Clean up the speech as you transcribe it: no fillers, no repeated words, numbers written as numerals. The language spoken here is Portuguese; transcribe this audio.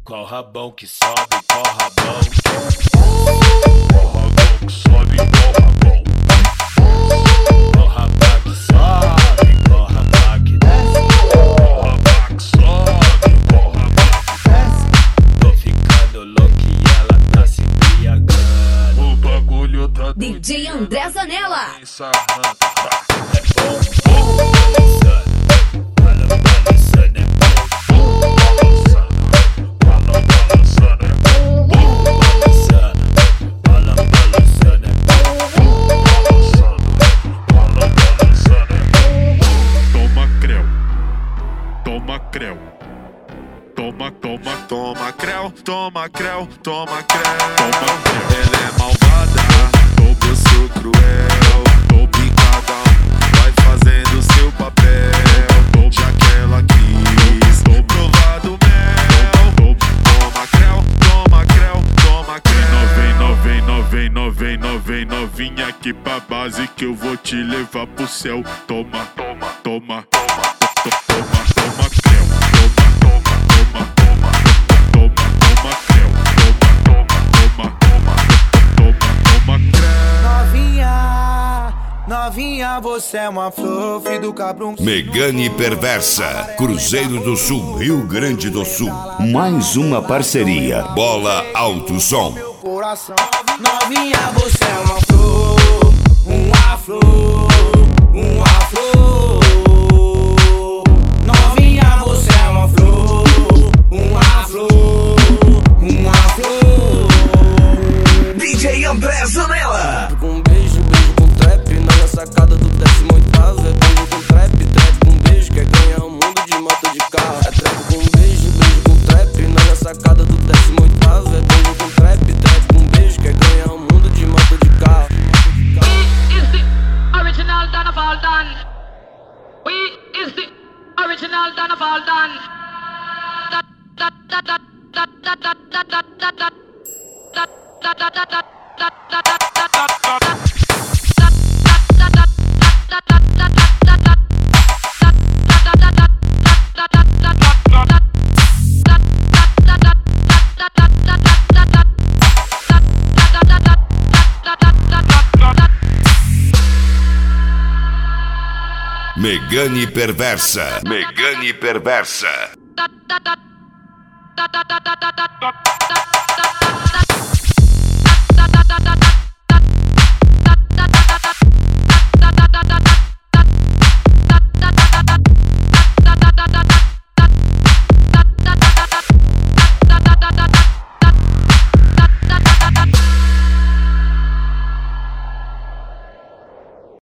Qual rabão que sobe, qual rabão? Qual rabão que sobe, qual rabão? Qual rabão que sobe, qual rabão que desce? Qual rabão que sobe, qual rabão que desce? Tô ficando louco e ela tá se embriagando. O bagulho tá doido. DJ André Zanella. É bom, bom, balançando, é bom, balançando, é bom, balançando, é bom. Toma creu, toma creu, toma creu, toma creu, toma creu, toma creu. Ela é malvada, eu sou cruel, tô picada, vai fazendo seu papel, já que ela quis, tô provado mel. Toma creu, toma creu, toma creu. Vem novinha aqui pra base que eu vou te levar pro céu. Toma, toma, toma, toma, toma, toma creu, toma, toma, toma, toma, toma creu, toma, toma, toma, toma creu. Novinha, você é uma flor, filho do cabrão. Megane Perversa, Cruzeiro do Sul, Rio Grande do Sul. Mais uma parceria. Bola Alto Som. Coração. Novinha, você é uma flor, uma flor, uma flor. Novinha, você é uma flor, uma flor, uma flor. DJ André Zanella. Com beijo, beijo com trap, na sacada do 18º. É beijo com trap, trap com beijo, quer ganhar o mundo de moto de carro. É trap com beijo, beijo com trap, na sacada do 18º. É beijo com trap, trap com beijo, quer ganhar o mundo de moto de carro. We is the original Donna Faldan. We is the original Donna Faldan. Megane Perversa. Megane Perversa.